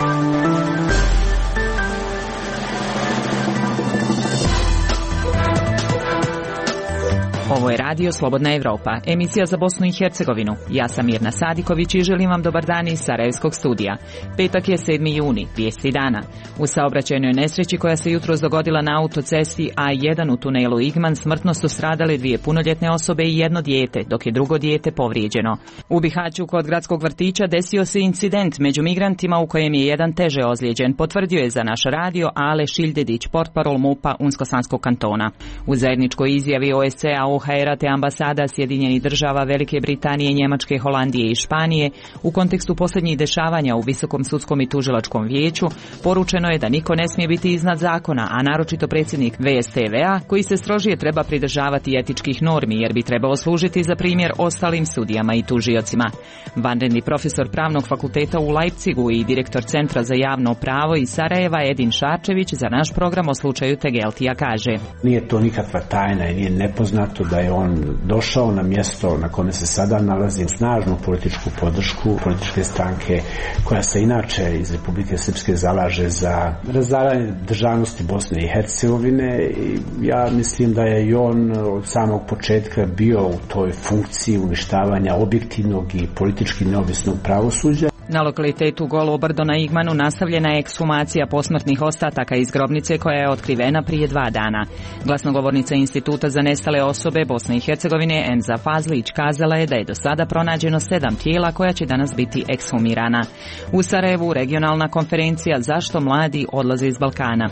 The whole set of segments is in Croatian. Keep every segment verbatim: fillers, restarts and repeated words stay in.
Ovo je radio Slobodna Evropa, emisija za Bosnu i Hercegovinu. Ja sam Mirna Sadiković i želim vam dobar dan iz Sarajevskog studija. Petak je sedmi juni, vijesti dana. U saobraćajnoj nesreći koja se jutros dogodila na autocesti A jedan u tunelu Igman smrtno su stradale dvije punoljetne osobe i jedno dijete, dok je drugo dijete povrijeđeno. U Bihaću kod gradskog vrtića desio se incident među migrantima u kojem je jedan teže ozlijeđen, potvrdio je za naš radio Ale Šiljdedić, portparol MUP-a Unsko-Sanskog kantona. U zajedničkoj izjavi O S C A O H R te ambasada Sjedinjenih država, Velike Britanije, Njemačke, Holandije i Španije u kontekstu posljednjih dešavanja u Visokom sudskom i tužilačkom vijeću poručeno je da niko ne smije biti iznad zakona, a naročito predsjednik V S T V-a koji se strožije treba pridržavati etičkih normi jer bi trebao služiti za primjer ostalim sudijama i tužiocima. Vanredni profesor Pravnog fakulteta u Leipzigu i direktor Centra za javno pravo iz Sarajeva Edin Šarčević za naš program o slučaju Tegeltija kaže: Nije to nikakva tajna i nije nepoznato da je on došao na mjesto na kome se sada nalazi snažnu političku podršku političke stranke koja se inače iz Republike Srpske zalaže za razaranje državnosti Bosne i Hercegovine. I ja mislim da je i on od samog početka bio u toj funkciji uništavanja objektivnog i politički neovisnog pravosuđa. Na lokalitetu Golo brdo na Igmanu nastavljena je ekshumacija posmrtnih ostataka iz grobnice koja je otkrivena prije dva dana. Glasnogovornica Instituta za nestale osobe Bosne i Hercegovine Emza Fazlić kazala je da je do sada pronađeno sedam tijela koja će danas biti ekshumirana. U Sarajevu regionalna konferencija Zašto mladi odlaze iz Balkana.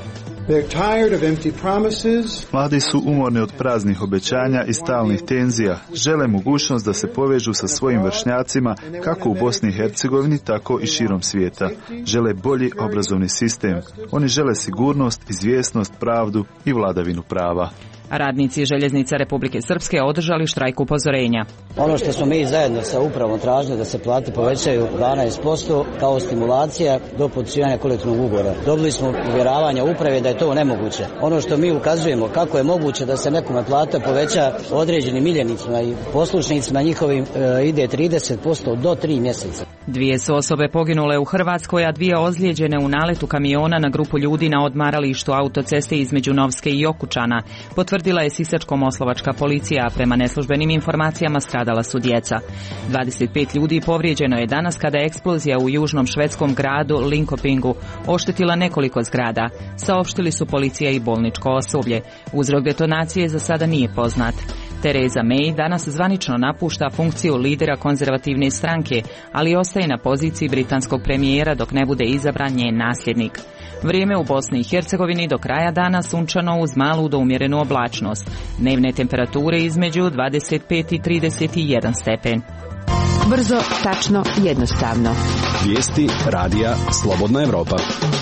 Mladi su umorni od praznih obećanja i stalnih tenzija. Žele mogućnost da se povežu sa svojim vršnjacima kako u Bosni i Hercegovini, tako i širom svijeta. Žele bolji obrazovni sistem. Oni žele sigurnost, izvjesnost, pravdu i vladavinu prava. Radnici Željeznica Republike Srpske održali štrajk upozorenja. Ono što smo mi zajedno sa upravom tražili da se plate povećaju dvanaest posto kao stimulacija do potpisivanja kolektivnog ugovora. Dobili smo uvjeravanja uprave da je to nemoguće. Ono što mi ukazujemo kako je moguće da se nekome plata poveća određenim miljenicima i poslušnicima njihovim e, ide trideset posto do tri mjeseca. Dvije su osobe poginule u Hrvatskoj, a dvije ozlijeđene u naletu kamiona na grupu ljudi na odmaralištu autoceste između Novske i Okučana. Potvrdila je sisačko-moslavačka policija, a prema neslužbenim informacijama stradala su djeca. dvadeset pet ljudi povrijeđeno je danas kada je eksplozija u južnom švedskom gradu Linkopingu oštetila nekoliko zgrada. Saopštili su policija i bolničko osoblje. Uzrok detonacije za sada nije poznat. Theresa May danas zvanično napušta funkciju lidera konzervativne stranke, ali ostaje na poziciji britanskog premijera dok ne bude izabran njen nasljednik. Vrijeme u Bosni i Hercegovini do kraja dana sunčano uz malu do umjerenu oblačnost. Dnevne temperature između dvadeset pet i trideset jedan stepen. Brzo, tačno, jednostavno. Vijesti radija Slobodna Evropa.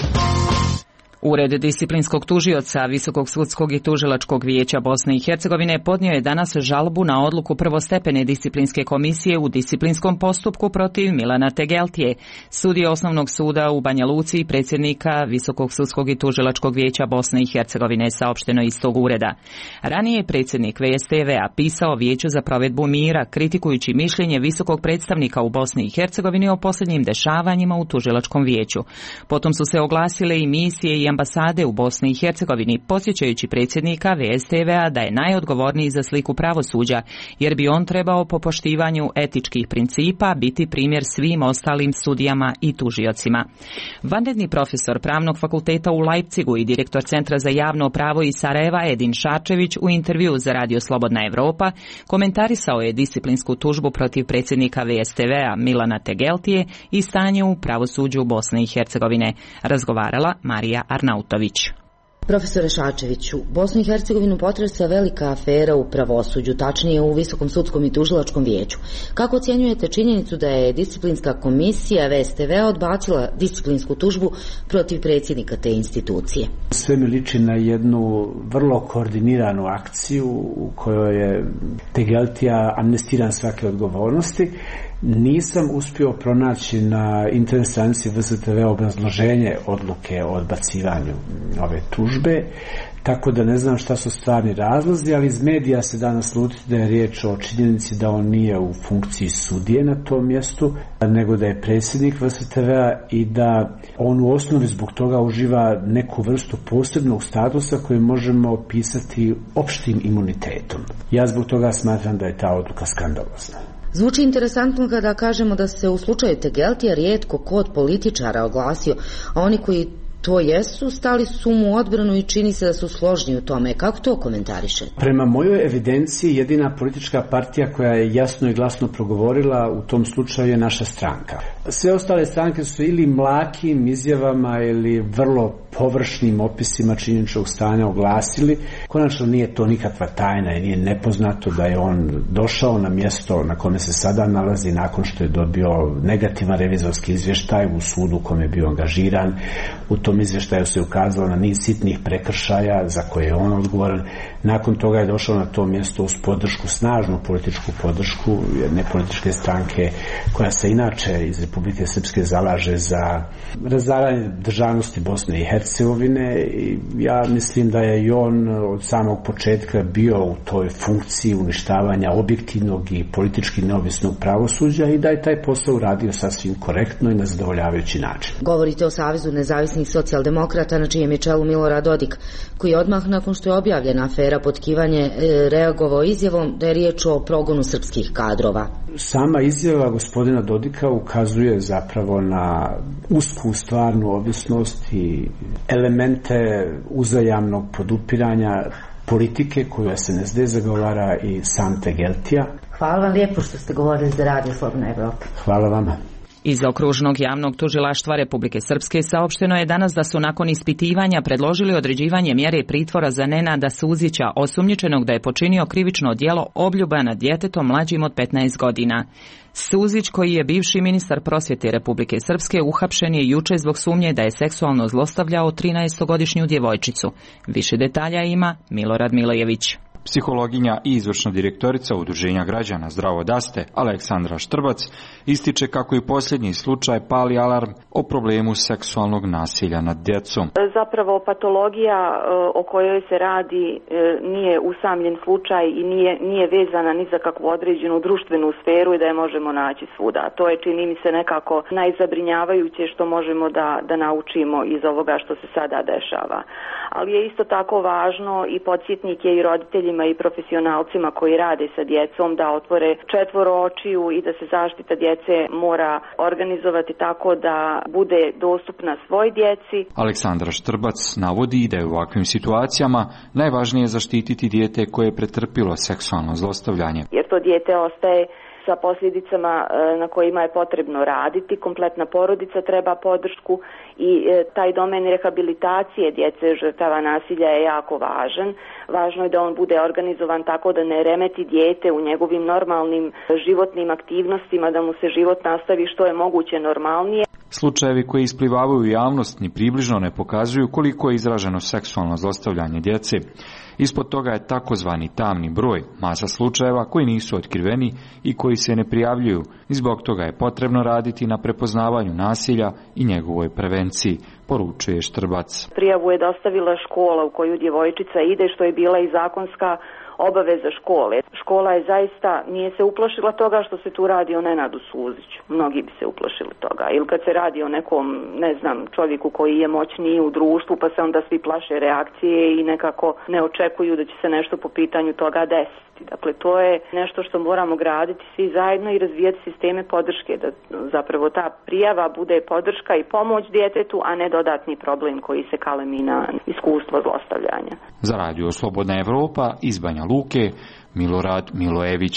Ured disciplinskog tužioca Visokog sudskog i tužilačkog vijeća Bosne i Hercegovine podnio je danas žalbu na odluku prvostepene disciplinske komisije u disciplinskom postupku protiv Milana Tegeltije, sudije Osnovnog suda u Banja Luci i predsjednika Visokog sudskog i tužilačkog vijeća Bosne i Hercegovine, saopšteno iz tog ureda. Ranije je predsjednik V S T V-a pisao Vijeću za provedbu mira, kritikujući mišljenje visokog predstavnika u Bosni i Hercegovini o posljednjim dešavanjima u tužilačkom vijeću. Potom su se oglasile i misije i ambasade u Bosni i Hercegovini, podsjećajući predsjednika V S T V-a da je najodgovorniji za sliku pravosuđa, jer bi on trebao po poštivanju etičkih principa biti primjer svim ostalim sudijama i tužiocima. Vanredni profesor Pravnog fakulteta u Leipzigu i direktor Centra za javno pravo iz Sarajeva Edin Šarčević u intervju za Radio Slobodna Evropa komentarisao je disciplinsku tužbu protiv predsjednika V S T V-a Milana Tegeltije i stanje u pravosuđu Bosne i Hercegovine. Razgovarala Marija Arnautović. Profesore Šarčeviću, Bosnu i Hercegovinu potresa velika afera u pravosuđu, tačnije u Visokom sudskom i tužilačkom vijeću. Kako ocjenjujete činjenicu da je disciplinska komisija V S T V odbacila disciplinsku tužbu protiv predsjednika te institucije? Sve mi liči na jednu vrlo koordiniranu akciju u kojoj je Tegeltija amnestiran svake odgovornosti. Nisam uspio pronaći na internet stranici V S T V obrazloženje odluke o odbacivanju ove tužbe. tako da ne znam šta su stvarni razlozi, ali iz medija se danas slutiti da je riječ o činjenici da on nije u funkciji sudije na tom mjestu, nego da je predsjednik V S T V-a i da on u osnovi zbog toga uživa neku vrstu posebnog statusa koji možemo opisati opštim imunitetom. Ja zbog toga smatram da je ta odluka skandalozna. Zvuči interesantno kada kažemo da se u slučaju Tegeltija rijetko ko od političara oglasio, a oni koji to jesu, stali su mu u odbranu i čini se da su složni u tome. Kako to komentariše? Prema mojoj evidenciji, jedina politička partija koja je jasno i glasno progovorila u tom slučaju je naša stranka. Sve ostale stranke su ili mlakim izjavama ili vrlo površnim opisima činjeničnog stanja oglasili. Konačno nije to nikakva tajna i nije nepoznato da je on došao na mjesto na kome se sada nalazi nakon što je dobio negativan revizorski izvještaj u sudu u kome je bio angažiran. U tom izvještaju se ukazalo na niz sitnih prekršaja za koje je on odgovoran. Nakon toga je došao na to mjesto uz podršku, snažnu političku podršku jedne političke stranke koja se inače iz Republike Srpske zalaže za razaranje državnosti Bosne i Hercegovine. I ja mislim da je i on od samog početka bio u toj funkciji uništavanja objektivnog i politički neovisnog pravosuđa i da je taj posao uradio sasvim korektno i na zadovoljavajući način. Govorite o Savezu nezavisnih socijaldemokrata na čijem je čelu Milorad Dodik, koji odmah nakon što je objavljena afera potkivanje reagovao izjavom da je riječ o progonu srpskih kadrova. Sama izjava gospodina Dodika ukazuje zapravo na usku stvarnu ovisnost i elemente uzajamnog podupiranja politike koju S N S D zagovara i sam Tegeltija. Hvala vam lijepo što ste govorili za Radio Slobodna Evropa. Hvala vama. Iz Okružnog javnog tužilaštva Republike Srpske saopšteno je danas da su nakon ispitivanja predložili određivanje mjere pritvora za Nenada Suzića, osumnjičenog da je počinio krivično djelo obljuba nad djetetom mlađim od petnaest godina. Suzić, koji je bivši ministar prosvjete Republike Srpske, uhapšen je juče zbog sumnje da je seksualno zlostavljao trinaestogodišnju djevojčicu. Više detalja ima Milorad Milojević. Psihologinja i izvršna direktorica Udruženja građana Zdravo daste, Aleksandra Štrbac, ističe kako i posljednji slučaj pali alarm o problemu seksualnog nasilja nad djecom. Zapravo patologija o kojoj se radi nije usamljen slučaj i nije, nije vezana ni za kakvu određenu društvenu sferu i da je možemo naći svuda. To je, čini mi se, nekako najzabrinjavajuće što možemo da, da naučimo iz ovoga što se sada dešava. Ali je isto tako važno i podsjetnik je i roditeljima i profesionalcima koji rade sa djecom da otvore četvoro očiju i da se zaštita djece mora organizovati tako da bude dostupna svoj djeci. Aleksandra Štrbac navodi da je u ovakvim situacijama najvažnije zaštititi dijete koje je pretrpilo seksualno zlostavljanje. Jer to dijete ostaje sa posljedicama na kojima je potrebno raditi, kompletna porodica treba podršku i taj domen rehabilitacije djece žrtava nasilja je jako važan. Važno je da on bude organizovan tako da ne remeti dijete u njegovim normalnim životnim aktivnostima, da mu se život nastavi što je moguće normalnije. Slučajevi koji isplivavaju u javnost ni približno ne pokazuju koliko je izraženo seksualno zlostavljanje djece. Ispod toga je takozvani tamni broj, masa slučajeva koji nisu otkriveni i koji se ne prijavljuju. I zbog toga je potrebno raditi na prepoznavanju nasilja i njegovoj prevenciji, poručuje Štrbac. Prijavu je dostavila škola u koju djevojčica ide, što je bila i zakonska obaveza škole. Škola je zaista, nije se uplašila toga što se tu radi o Nenadu Suziću. Mnogi bi se uplašili toga. Ili kad se radi o nekom, ne znam, čovjeku koji je moćniji u društvu, pa se onda svi plaše reakcije i nekako ne očekuju da će se nešto po pitanju toga desiti. Dakle, to je nešto što moramo graditi svi zajedno i razvijati sisteme podrške, da zapravo ta prijava bude podrška i pomoć djetetu, a ne dodatni problem koji se kalemi na iskustvo zlostavljanja. Za Radio Slobodna Evropa iz Banja Luke, Milorad Milojević.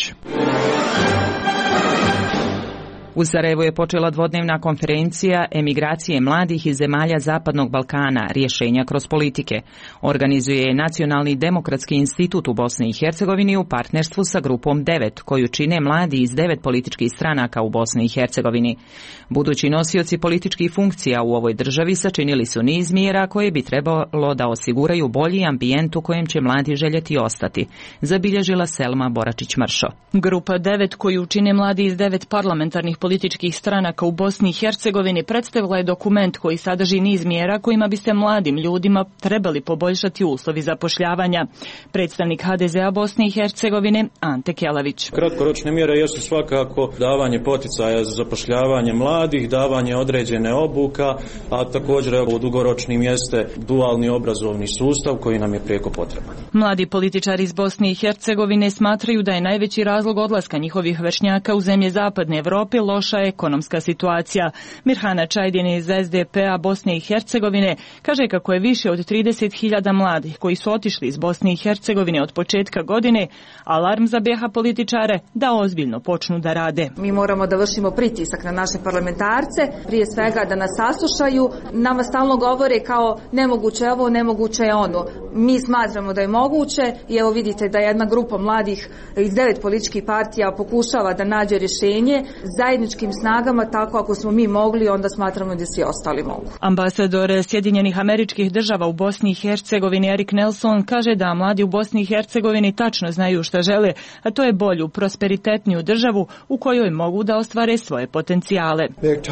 U Sarajevu je počela dvodnevna konferencija emigracije mladih iz zemalja Zapadnog Balkana, rješenja kroz politike. Organizuje je Nacionalni demokratski institut u Bosni i Hercegovini u partnerstvu sa grupom devet, koju čine mladi iz devet političkih stranaka u Bosni i Hercegovini. Budući nosioci političkih funkcija u ovoj državi sačinili su niz mjera koje bi trebalo da osiguraju bolji ambijent u kojem će mladi željeti ostati, zabilježila Selma Boračić-Mršo. Grupa devet, koju čine mladi iz devet parlamentarnih političkih stranaka u Bosni i Hercegovini predstavila je dokument koji sadrži niz mjera kojima bi se mladim ljudima trebali poboljšati uslovi zapošljavanja. Predstavnik ha de zea Bosne i Hercegovine Ante Kelavić. Kratkoročne mjere jesu svakako davanje poticaja za zapošljavanje mladih, davanje određene obuka, a također u dugoročnim jeste dualni obrazovni sustav koji nam je prijeko potreban. Mladi političari iz Bosne i Hercegovine smatraju da je najveći razlog odlaska njihovih vršnjaka u zemlje zapadne Evrope loša ekonomska situacija. Mirhana Čajdin iz es de pe-a Bosne i Hercegovine kaže kako je više od trideset hiljada mladih koji su otišli iz Bosne i Hercegovine od početka godine alarm za be ha političare da ozbiljno počnu da rade. Mi moramo da vršimo pritisak na naše parlamentarce, prije svega da nas saslušaju. Nama stalno govore kao nemoguće ovo, nemoguće je ono. Mi smatramo da je moguće i evo vidite da jedna grupa mladih iz devet političkih partija pokušava da nađe rješenje zajedničkim snagama, tako ako smo mi mogli, onda smatramo da svi ostali mogu. Ambasador Sjedinjenih Američkih Država u Bosni i Hercegovini Erik Nelson kaže da mladi u Bosni i Hercegovini tačno znaju šta žele, a to je bolju, prosperitetniju državu u kojoj mogu da ostvare svoje potencijale.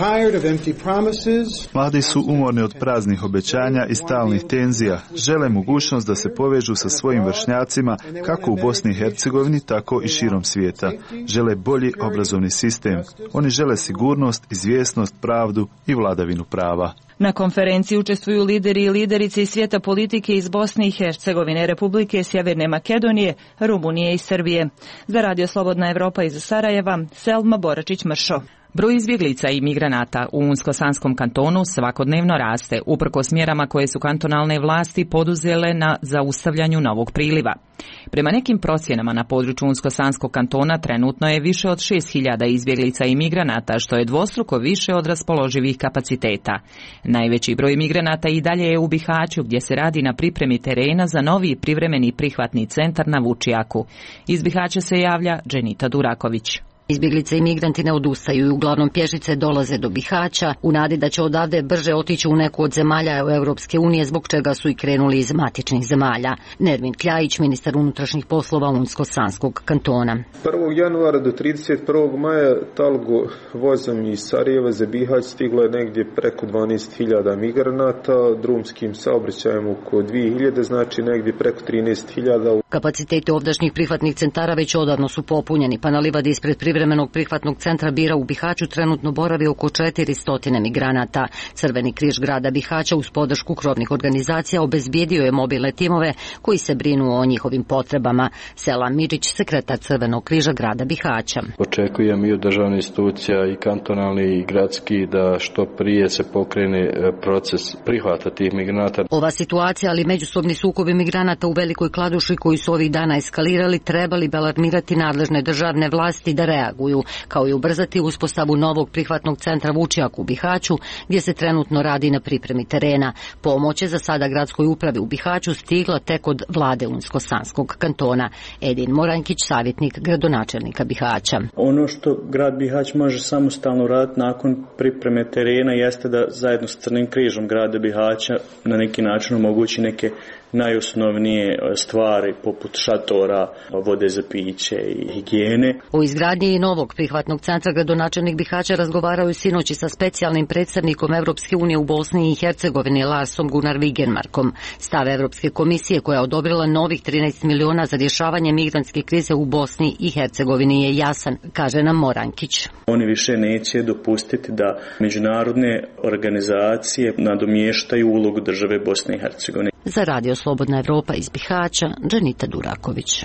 Mladi su umorni od praznih obećanja i stalnih tenzija. Žele mogućnost da se povežu sa svojim vršnjacima kako u Bosni i Hercegovini, tako i širom svijeta. Žele bolji obrazovni sistem. Oni žele sigurnost, izvjesnost, pravdu i vladavinu prava. Na konferenciji učestvuju lideri i liderice iz svijeta politike iz Bosne i Hercegovine, Republike Sjeverne Makedonije, Rumunije i Srbije. Za Radio Slobodna Evropa iz Sarajeva, Selma Boračić-Mršo. Broj izbjeglica i migranata u Unsko-Sanskom kantonu svakodnevno raste, uprkos mjerama koje su kantonalne vlasti poduzele na zaustavljanju novog priliva. Prema nekim procjenama na području Unsko-Sanskog kantona trenutno je više od šest hiljada izbjeglica i migranata, što je dvostruko više od raspoloživih kapaciteta. Najveći broj migranata i dalje je u Bihaću, gdje se radi na pripremi terena za novi privremeni prihvatni centar na Vučijaku. Iz Bihaća se javlja Dženita Duraković. Izbjeglice i migranti ne odustaju i uglavnom pješice dolaze do Bihaća u nadi da će odavde brže otići u neku od zemalja Europske unije, zbog čega su i krenuli iz matičnih zemalja. Nermin Kljajić, ministar unutrašnjih poslova Unsko-Sanskog kantona. prvog januara do trideset prvog maja talgo vozom iz Sarajeva za Bihać stiglo je negdje preko dvanaest hiljada migranata, drumskim saobraćajem oko dvije hiljade, znači negdje preko trinaest hiljada. Kapaciteti ovdašnjih prihvatnih centara već odavno su popunjeni, pa na livadi ispred privremenog prihvatnog centra Bira u Bihaću trenutno boravi oko četiristo migranata. Crveni križ grada Bihaća uz podršku krovnih organizacija obezbijedio je mobilne timove koji se brinu o njihovim potrebama. Selam Midžić, sekretar Crvenog križa grada Bihaća. Očekujem i od državnih institucija i kantonalni i gradski da što prije se pokrene proces prihvata tih migranata. Ova situacija, ali međusobni sukobi migranata u Velikoj Kladuši koji su ovih dana eskalirali, trebali bi alarmirati nadležne državne vlasti da reaguju, kao i ubrzati uspostavu novog prihvatnog centra Vučijak u Bihaću, gdje se trenutno radi na pripremi terena. Pomoć je za sada gradskoj upravi u Bihaću stigla tek od vlade Unsko-Sanskog kantona. Edin Morankić, savjetnik gradonačelnika Bihaća. Ono što grad Bihać može samostalno raditi nakon pripreme terena jeste da zajedno s Crnim križom grada Bihaća na neki način omogući neke najosnovnije stvari poput šatora, vode za piće i higijene. O izgradnji novog prihvatnog centra gradonačelnik Bihaća razgovarao je sinoći sa specijalnim predstavnikom Evropske unije u Bosni i Hercegovini Larsom Gunnar Vigenmarkom. Stav Evropske komisije koja je odobrila novih trinaest miliona za rješavanje migrantske krize u Bosni i Hercegovini je jasan, kaže nam Morankić. Oni više neće dopustiti da međunarodne organizacije nadomještaju ulogu države Bosne i Hercegovine. Za Radio Slobodna Evropa iz Bihaća, Dženita Duraković.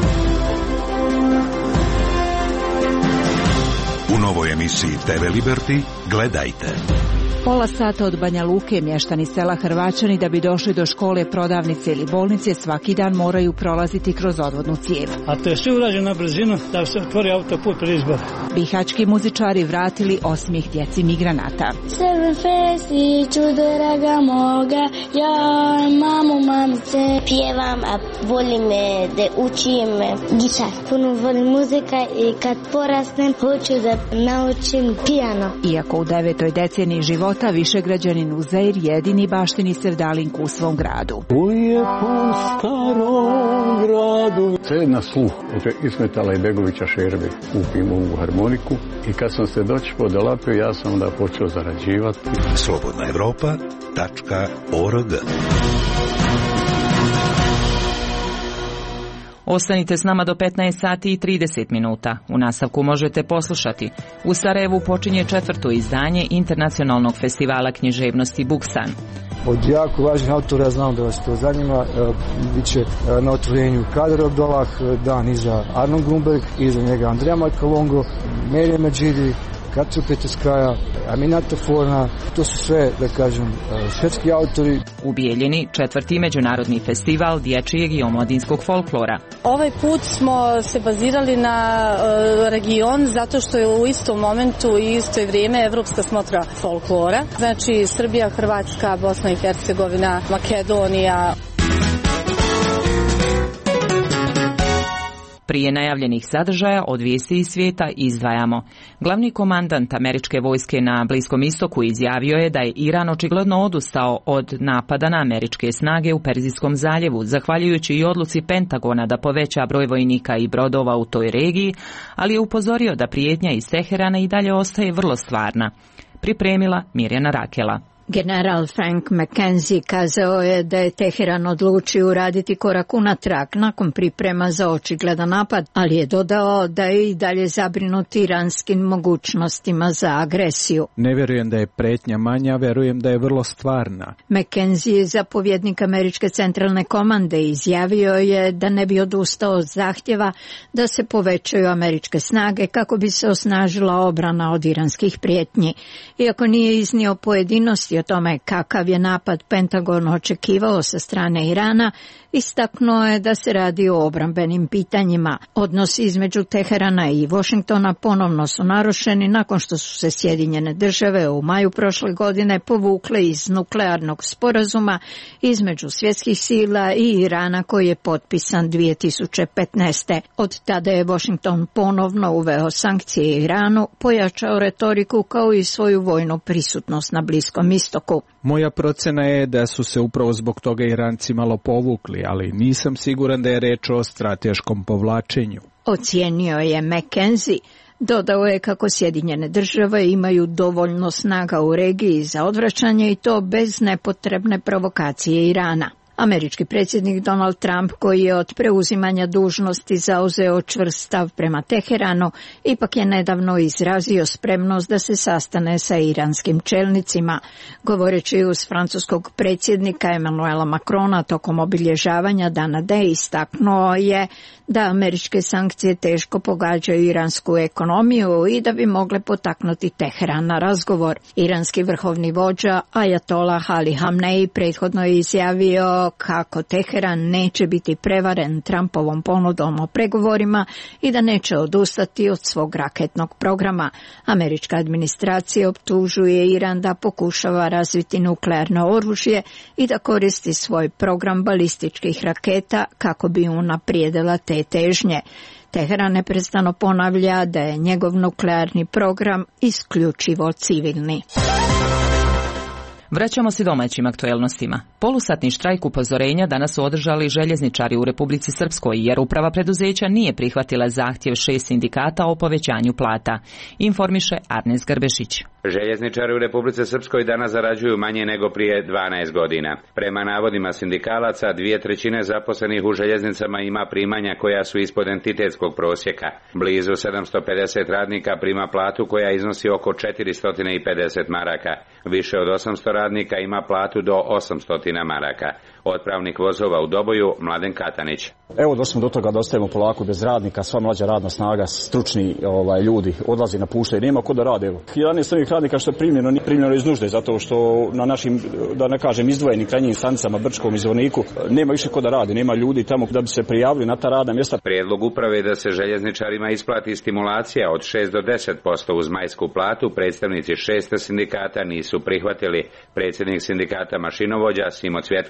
U novoj emisiji te ve Liberty gledajte. Pola sata od Banja Luke mještani sela Hrvaćani da bi došli do škole, prodavnice ili bolnice svaki dan moraju prolaziti kroz odvodnu cijev. A to je sve urađeno na brzinu da se otvori autoput pred izbor. Bihaćki muzičari vratili osmijeh djeci migranata. Sebe festiću draga moga, ja mamu mamice. Pjevam, a volim me da učim gitar. Puno volim muzika i kad porasnem hoću da naučim pijano. Iako u devetoj deceniji života života Višegrađanin Uzair jedini baštini sevdalinku u svom gradu. U lijepom starom gradu. Sve na sluh od Ismetala i Begovića Šerbe kupim ovu harmoniku i kad sam se doći podalapio, ja sam onda počeo zarađivati. Slobodna Evropa tačka org. Ostanite s nama do petnaest sati i trideset minuta. U nastavku možete poslušati. U Sarajevu počinje četvrto izdanje Internacionalnog festivala književnosti Buksan. Od jako važnih autora, znam da vas to zanima, bit će na otvorenju Kader Abdallah, dan iza Arnon Grunberg, iza njega Andreja Markalongo, Merije Medžidi, Katru Peteskaja, Aminata Forna, to su sve, da kažem, švedski autori. U Bijeljini četvrti međunarodni festival dječjeg i omladinskog folklora. Ovaj put smo se bazirali na uh, region zato što je u istom momentu i isto vrijeme Evropska smotra folklora. Znači Srbija, Hrvatska, Bosna i Hercegovina, Makedonija. Prije najavljenih sadržaja od vijesti iz svijeta izdvajamo. Glavni komandant američke vojske na Bliskom istoku izjavio je da je Iran očigledno odustao od napada na američke snage u Perzijskom zaljevu, zahvaljujući i odluci Pentagona da poveća broj vojnika i brodova u toj regiji, ali je upozorio da prijetnja iz Teherana i dalje ostaje vrlo stvarna. Pripremila Mirjana Rakela. General Frank McKenzie kazao je da je Teheran odlučio uraditi korak unatrag nakon priprema za očigledan napad, ali je dodao da je i dalje zabrinut iranskim mogućnostima za agresiju. Ne vjerujem da je pretnja manja, vjerujem da je vrlo stvarna. McKenzie, zapovjednik američke centralne komande, izjavio je da ne bi odustao od zahtjeva da se povećaju američke snage kako bi se osnažila obrana od iranskih prijetnji. Iako nije iznio pojedinosti o tome kakav je napad Pentagon očekivao sa strane Irana, istaknuo je da se radi o obrambenim pitanjima. Odnosi između Teherana i Washingtona ponovno su narušeni nakon što su se Sjedinjene države u maju prošle godine povukle iz nuklearnog sporazuma između svjetskih sila i Irana koji je potpisan dvije tisuće petnaeste. Od tada je Washington ponovno uveo sankcije Iranu, pojačao retoriku kao i svoju vojnu prisutnost na Bliskom istoku. Moja procena je da su se upravo zbog toga Iranci malo povukli, ali nisam siguran da je reč o strateškom povlačenju. Ocijenio je McKenzie. Dodao je kako Sjedinjene države imaju dovoljno snaga u regiji za odvraćanje i to bez nepotrebne provokacije Irana. Američki predsjednik Donald Trump, koji je od preuzimanja dužnosti zauzeo čvrst stav prema Teheranu, ipak je nedavno izrazio spremnost da se sastane sa iranskim čelnicima. Govoreći uz francuskog predsjednika Emmanuela Macrona tokom obilježavanja Dana D, istaknuo je da američke sankcije teško pogađaju iransku ekonomiju i da bi mogle potaknuti Teheran na razgovor. Iranski vrhovni vođa Ajatolah Ali Hamnei prethodno je izjavio kako Teheran neće biti prevaren Trumpovom ponudom o pregovorima i da neće odustati od svog raketnog programa. Američka administracija optužuje Iran da pokušava razviti nuklearno oružje i da koristi svoj program balističkih raketa kako bi unaprijedila te težnje. Teheran neprestano ponavlja da je njegov nuklearni program isključivo civilni. Vraćamo se domaćim aktuelnostima. Polusatni štrajk upozorenja danas su održali željezničari u Republici Srpskoj jer uprava preduzeća nije prihvatila zahtjev šest sindikata o povećanju plata. Informiše Arnes Grbešić. Željezničari u Republici Srpskoj danas zarađuju manje nego prije dvanaest godina. Prema navodima sindikalaca, dvije trećine zaposlenih u željeznicama ima primanja koja su ispod entitetskog prosjeka. Blizu sedamsto pedeset radnika prima platu koja iznosi oko četiristo pedeset maraka. Više od osamsto radnika ima platu do osamsto maraka. Otpravnik vozova u Doboju, Mladen Katanić. Evo došli do toga da ostajemo polako bez radnika, sva mlađa radna snaga, stručni ovaj, ljudi odlazi, napuštaju, nema ko da rade. jedanaest ovih radnika što je primljeno, nije primljeno iz nužde, zato što na našim, da ne kažem, izdvojenim krajnjim stanicama, Brčkom i Zvorniku, nema više ko da radi, nema ljudi tamo da bi se prijavili na ta radna mjesta. Prijedlog uprave da se željezničarima isplati stimulacija od šest do deset posto uz majsku platu predstavnici šest sindikata nisu prihvatili. Predsjednik sindikata mašinovođa Simo Cvjetković.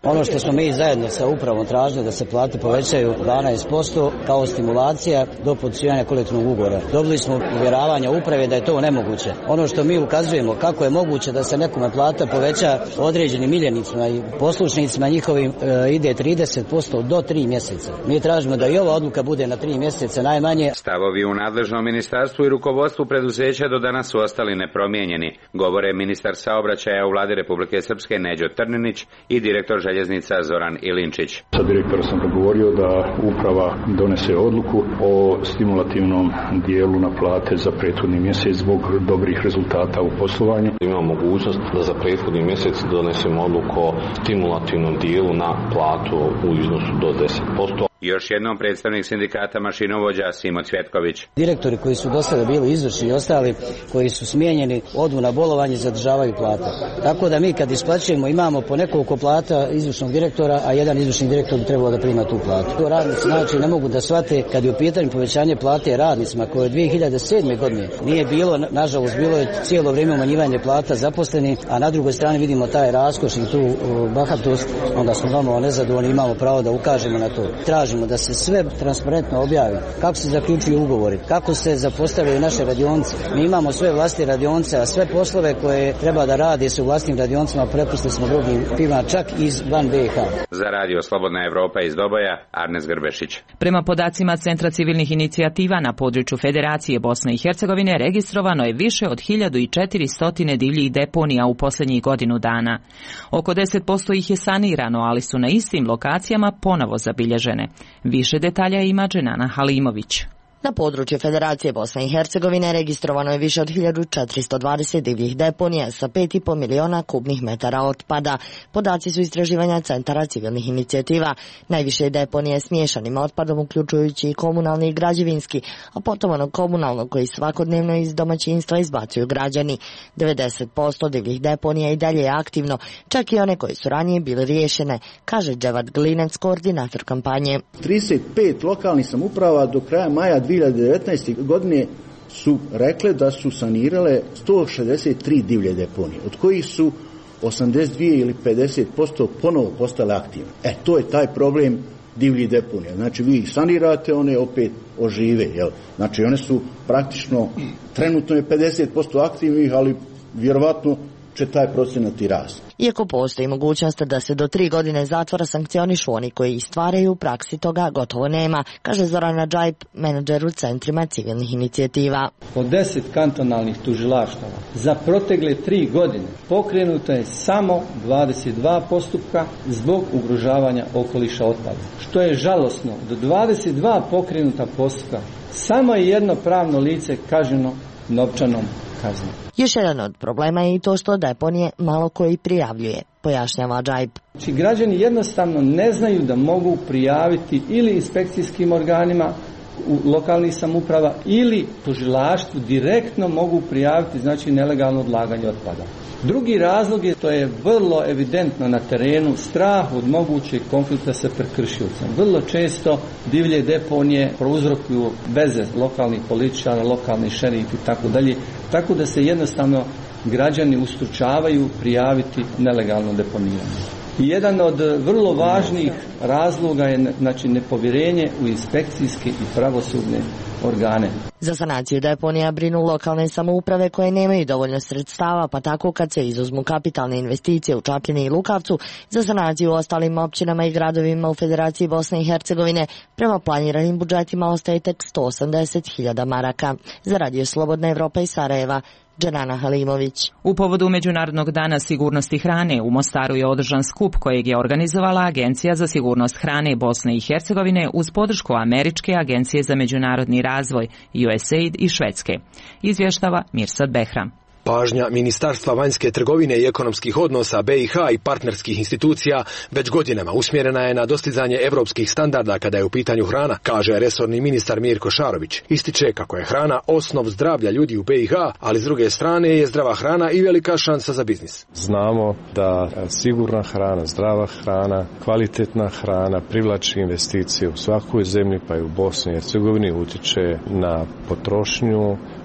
Ono što smo mi zajedno sa upravom tražili da se plate povećaju dvanaest posto kao stimulacija do potpisivanja kolektivnog ugovora. Dobili smo uvjeravanja uprave da je to nemoguće. Ono što mi ukazujemo kako je moguće da se nekome plata poveća određenim miljenicima i poslušnicima njihovim e, ide trideset posto do tri mjeseca. Mi tražimo da i ova odluka bude na tri mjeseca najmanje. Stavovi u nadležnom ministarstvu i rukovodstvu preduzeća do danas su ostali nepromijenjeni, govore ministar saobraćaja u vladi Republike Srpske Neđo Trninić i direktor željeznica Zoran Ilinčić. Sa direktorom sam dogovorio da uprava donese odluku o stimulativnom dijelu na plate za prethodni mjesec zbog dobrih rezultata u poslovanju. Imamo mogućnost da za prethodni mjesec donesemo odluku o stimulativnom dijelu na platu u iznosu do deset posto. Još jednom predstavnik sindikata mašinovođa Simo Cvjetković. Direktori koji su do sada bili izvršni i ostali koji su smijenjeni odu na bolovanje i zadržavaju plate. Tako da mi kad isplaćujemo imamo po nekoliko plata izvršnog direktora, a jedan izvršni direktor bi trebao da prima tu platu. To radnici znači ne mogu da shvate kad je u pitanju povećanje plate radnicima koje od dvije hiljade sedme godine nije bilo, nažalost bilo je cijelo vrijeme umanjivanje plata zaposleni, a na drugoj strani vidimo taj raskoš i tu bahatost, onda smo normalno nezadovoljni, imamo pravo da ukažemo na to. Tražimo da se sve transparentno objavi, kako se zaključuju ugovori, kako se zapostavljaju naše radionice. Mi imamo sve vlastne radionice, a sve poslove koje treba da radi su u vlastnim radionicama prepustili smo drugim firmama, čak iz van B i H. Za radio Slobodna Evropa iz Doboja, Arnes Grbešić. Prema podacima Centra civilnih inicijativa na području Federacije Bosne i Hercegovine registrovano je više od hiljadu četiristo divljih deponija u posljednjih godinu dana. Oko deset posto ih je sanirano, ali su na istim lokacijama ponovo zabilježene. Više detalja ima Dženana Halimović. Na području Federacije Bosne i Hercegovine registrovano je više od hiljadu četiristo dvadeset divljih deponija sa pet i po miliona kubnih metara otpada. Podaci su istraživanja Centara civilnih inicijativa. Najviše deponije s miješanim otpadom, uključujući i komunalni i građevinski, a potom onog komunalnog koji svakodnevno iz domaćinstva izbacuju građani. devedeset posto divljih deponija i dalje je aktivno, čak i one koje su ranije bile riješene, kaže Dževad Glinec, koordinator kampanje. trideset pet lokalnih samouprava do kraja maja dvije hiljade devetnaeste. godine su rekle da su sanirale sto šezdeset tri divlje deponije, od kojih su osamdeset dvije ili pedeset posto ponovo postale aktivne. E, to je taj problem divljih deponija. Znači, vi ih sanirate, one opet ožive. Jel? Znači, one su praktično, trenutno je pedeset posto aktivnih, ali vjerovatno će taj procenat i rasti. Iako postoji mogućnost da se do tri godine zatvora sankcionišu oni koji stvaraju, u praksi toga gotovo nema, kaže Zorana Džajp, menadžer u centrima civilnih inicijativa. Od deset kantonalnih tužilaštava za protekle tri godine pokrenuto je samo dvadeset dva postupka zbog ugrožavanja okoliša otpadom. Što je žalosno, do dvadeset dva pokrenuta postupka samo je jedno pravno lice kažnjeno novčanom kaznom. Još jedan od problema je i to što deponije malo koji prijavljuje, pojašnjava Džajp. Znači, građani jednostavno ne znaju da mogu prijaviti ili inspekcijskim organima u lokalnih samouprava ili tužilaštvu direktno mogu prijaviti, znači, nelegalno odlaganje otpada. Drugi razlog je, to je vrlo evidentno na terenu, strah od mogućeg konflikta sa prekršiocem. Vrlo često divlje deponije prouzrokuju veze lokalnih političara, lokalnih šerifi i tako dalje, tako da se jednostavno građani ustručavaju prijaviti nelegalno deponiranje. I jedan od vrlo važnih razloga je, znači, nepovjerenje u inspekcijske i pravosudne organe. Za sanaciju deponija brinu lokalne samouprave koje nemaju dovoljno sredstava, pa tako kad se izuzmu kapitalne investicije u Čapljini i Lukavcu, za sanaciju u ostalim općinama i gradovima u Federaciji Bosne i Hercegovine prema planiranim budžetima ostaje tek sto osamdeset hiljada maraka. Za radio Slobodna Evropa iz Sarajeva, Dženana Halimović. U povodu Međunarodnog dana sigurnosti hrane u Mostaru je održan skup kojeg je organizovala Agencija za sigurnost hrane Bosne i Hercegovine uz podršku Američke agencije za međunarodni razvoj U S A I D i Švedske. Izvještava Mirsad Behram. Pažnja Ministarstva vanjske trgovine i ekonomskih odnosa B i H i partnerskih institucija već godinama usmjerena je na dostizanje europskih standarda kada je u pitanju hrana, kaže resorni ministar Mirko Šarović. Ističe kako je hrana osnov zdravlja ljudi u B i H, ali s druge strane je zdrava hrana i velika šansa za biznis. Znamo da sigurna hrana, zdrava hrana, kvalitetna hrana privlači investicije u svakoj zemlji, pa i u Bosni i Hercegovini, utječe na potrošnju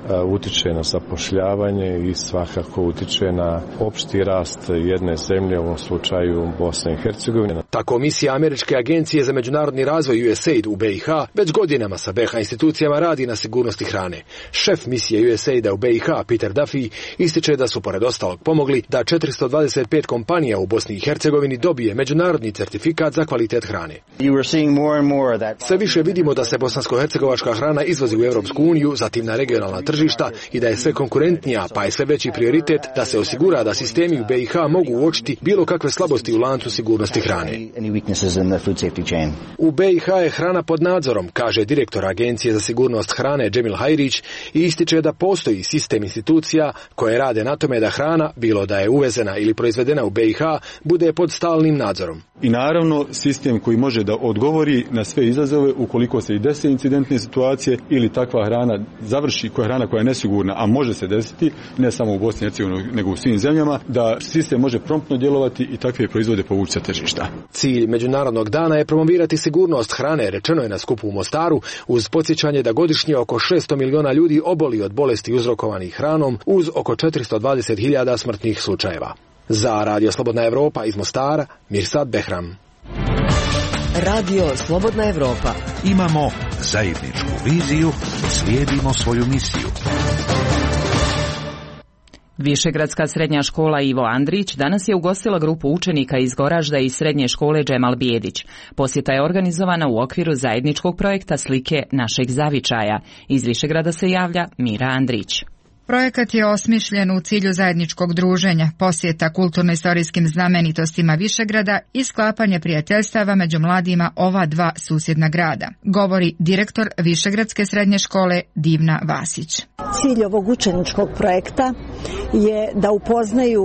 utiče na zapošljavanje i svakako utiče na opšti rast jedne zemlje, u ovom slučaju Bosne i Hercegovine. Ta komisija Američke agencije za međunarodni razvoj U S A I D u B i H već godinama sa B i H institucijama radi na sigurnosti hrane. Šef misije U S A I D-a u B i H, Peter Duffy, ističe da su pored ostalog pomogli da četiristo dvadeset pet kompanija u Bosni i Hercegovini dobije međunarodni certifikat za kvalitet hrane. Sve više vidimo da se bosansko-hercegovačka hrana izvozi u Europsku uniju, zatim na regionalna tržišta i da je sve konkurentnija, pa je sve veći prioritet da se osigura da sistemi u B i H mogu uočiti bilo kakve slabosti u lancu sigurnosti hrane. U B i H je hrana pod nadzorom, kaže direktor Agencije za sigurnost hrane Džemil Hajrić i ističe da postoji sistem institucija koje rade na tome da hrana, bilo da je uvezena ili proizvedena u B i H, bude pod stalnim nadzorom. I naravno sistem koji može da odgovori na sve izazove ukoliko se i dese incidentne situacije ili takva hrana završi, koja je hrana koja je nesigurna, a može se desiti, ne samo u Bosni i Hercegovini, nego u svim zemljama, da sistem može promptno djelovati i takve proizvode povući sa tržišta. Cilj Međunarodnog dana je promovirati sigurnost hrane, rečeno je na skupu u Mostaru, uz podsjećanje da godišnje oko šesto miliona ljudi oboli od bolesti uzrokovanih hranom, uz oko četiristo dvadeset hiljada smrtnih slučajeva. Za Radio Slobodna Evropa iz Mostara, Mirsad Behram. Radio Slobodna Evropa. Imamo zajedničku viziju, slijedimo svoju misiju. Višegradska srednja škola Ivo Andrić danas je ugostila grupu učenika iz Goražda i srednje škole Džemal Bijedić. Posjeta je organizovana u okviru zajedničkog projekta Slike našeg zavičaja. Iz Višegrada se javlja Mira Andrić. Projekat je osmišljen u cilju zajedničkog druženja, posjeta kulturno-istorijskim znamenitostima Višegrada i sklapanje prijateljstava među mladima ova dva susjedna grada, govori direktor Višegradske srednje škole Divna Vasić. Cilj ovog učeničkog projekta je da upoznaju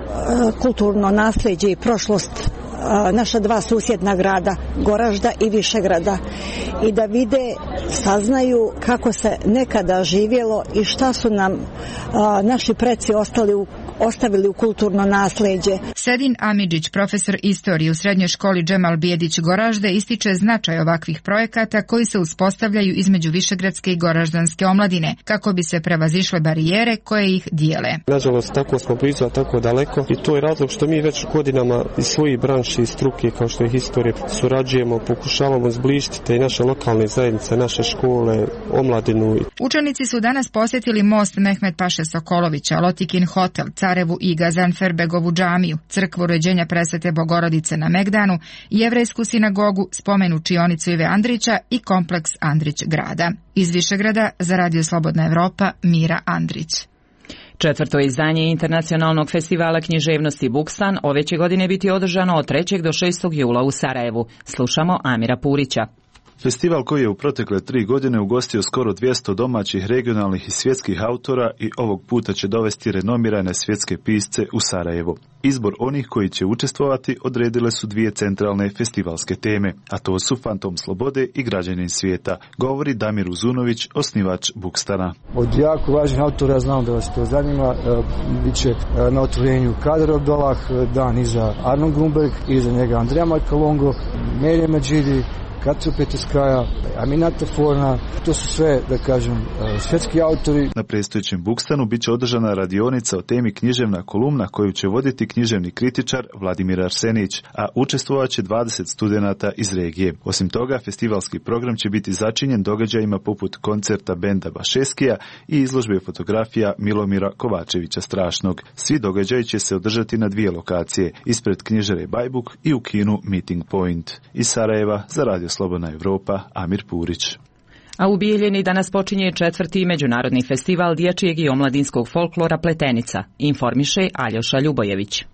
kulturno nasljeđe i prošlost naša dva susjedna grada, Goražda i Višegrada, i da vide, saznaju kako se nekada živjelo i šta su nam a, naši preci ostali u, ostavili u kulturno nasljeđe. Sedin Amidžić, profesor istorije u srednjoj školi Džemal Bijedić Goražde, ističe značaj ovakvih projekata koji se uspostavljaju između višegradske i goraždanske omladine, kako bi se prevazišle barijere koje ih dijele. Nažalost, tako smo blizu, a tako daleko, i to je razlog što mi već godinama iz svojih branši i struke, kao što je historija, surađujemo, pokušavamo zbližiti te naše lokalne zajednice, naše škole, omladinu. Učenici su danas posjetili most Mehmet Paše Sokolovića, Lotikin hotel, Carevu i Gazanferbegovu džamiju, crkvu Rođenja Presvete Bogorodice na Megdanu, jevrejsku sinagogu, spomen učionicu Ive Andrića i kompleks Andrić grada. Iz Višegrada za Radio Slobodna Evropa, Mira Andrić. Četvrto izdanje internacionalnog festivala književnosti Bukstan ove će godine biti održano od trećeg do šestog jula u Sarajevu. Slušamo Amira Purića. Festival koji je u protekle tri godine ugostio skoro dvjesto domaćih, regionalnih i svjetskih autora i ovog puta će dovesti renomirane svjetske pisce u Sarajevo. Izbor onih koji će učestvovati odredile su dvije centralne festivalske teme, a to su Fantom slobode i Građanin svijeta, govori Damir Uzunović, osnivač Bukstana. Od jako važnih autora, znam da vas to zanima, bit će na otvorenju Kader Abdolah, dan iza Arnon Grunberg, iza njega Andrija Markalongo, Merje Medžidi, Katru Petuskaja, Aminata Forna, to su sve, da kažem, svjetski autori. Na predstojećem Bukstanu bit će održana radionica o temi književna kolumna koju će voditi književni kritičar Vladimir Arsenić, a učestvovat će dvadeset studenata iz regije. Osim toga, festivalski program će biti začinjen događajima poput koncerta benda Bašeskija i izložbe fotografija Milomira Kovačevića Strašnog. Svi događaji će se održati na dvije lokacije, ispred knjižare Bajbuk i u kinu Meeting Point. Iz Sarajeva za Radio Slobodna Evropa, Amir Purić. A u Bijeljini danas počinje četvrti međunarodni festival dječjeg i omladinskog folklora Pletenica, informiše Aljoša Ljubojević.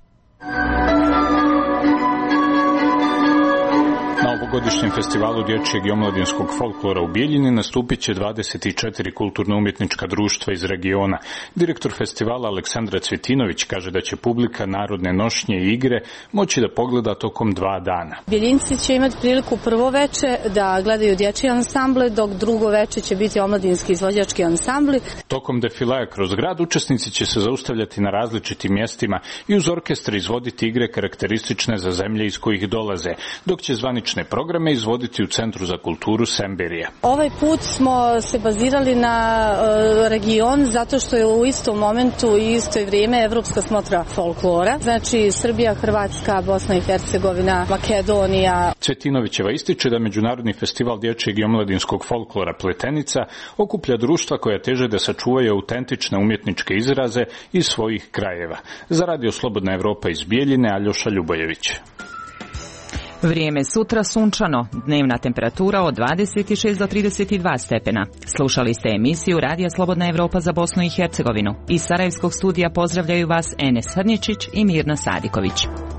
Na ovogodišnjem festivalu dječjeg i omladinskog folklora u Bijeljini nastupit će dvadeset četiri kulturno-umjetnička društva iz regiona. Direktor festivala Aleksandra Cvjetinović kaže da će publika narodne nošnje i igre moći da pogleda tokom dva dana. Bijeljinci će imati priliku prvo veče da gledaju dječje ansamble, dok drugo veče će biti omladinski izvođački ansambli. Tokom defilaja kroz grad učesnici će se zaustavljati na različitim mjestima i uz orkestar izvoditi igre karakteristične za zemlje iz kojih dolaze, dok će zvanične programe programe izvoditi u Centru za kulturu Semberija. Ovaj put smo se bazirali na e, region zato što je u istom momentu i isto vrijeme Evropska smotra folklora. Znači Srbija, Hrvatska, Bosna i Hercegovina, Makedonija. Cvetinovićeva ističe da Međunarodni festival dječjeg i omladinskog folklora Pletenica okuplja društva koja teže da sačuvaju autentične umjetničke izraze iz svojih krajeva. Za Radio Slobodna Evropa iz Bijeljine, Aljoša Ljubojević. Vrijeme sutra sunčano, dnevna temperatura od dvadeset šest do trideset dva stepena. Slušali ste emisiju Radija Slobodna Evropa za Bosnu i Hercegovinu. Iz Sarajevskog studija pozdravljaju vas Enes Hrnječić i Mirna Sadiković.